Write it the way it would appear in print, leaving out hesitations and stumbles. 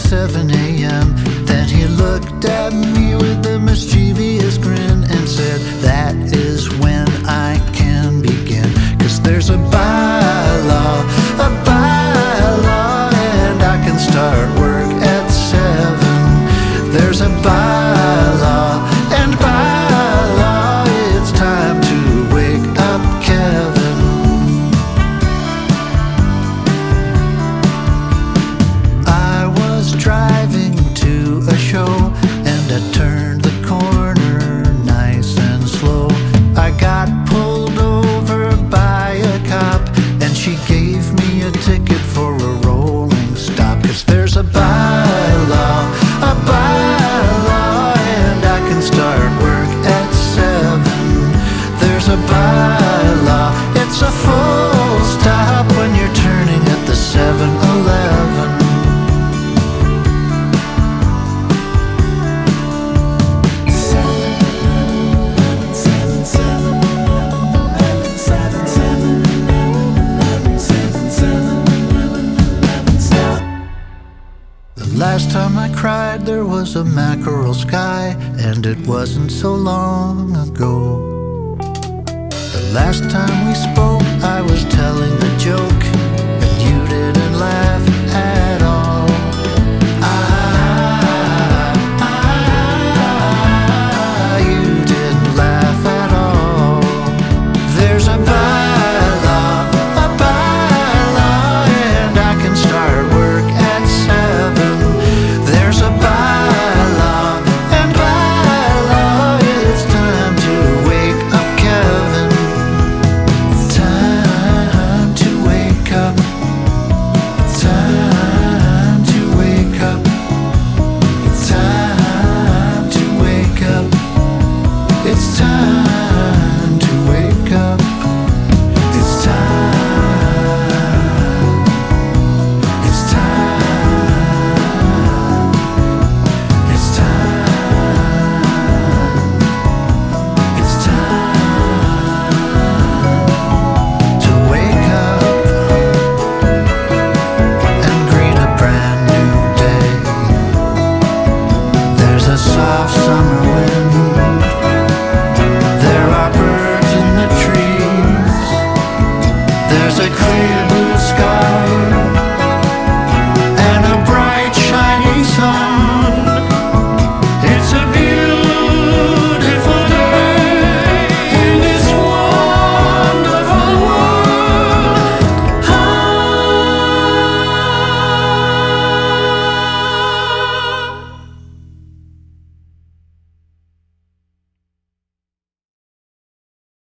7 a.m. Then he looked at me with a mischievous grin and said, that is when I can begin. 'Cause there's a bylaw, and I can start work at 7. There's a bylaw, and by law, it's time to wake up Kevin. I was driving to a show, and I turned the corner nice and slow. I got pulled over by a cop, and she gave me a ticket for a rolling stop. 'Cause there's a bylaw, and I can start work at 7. There's a bylaw, it's a full stop when you're turning at the 7-Eleven. Last time I cried there was a mackerel sky, and it wasn't so long ago. The last time we spoke I was telling a joke,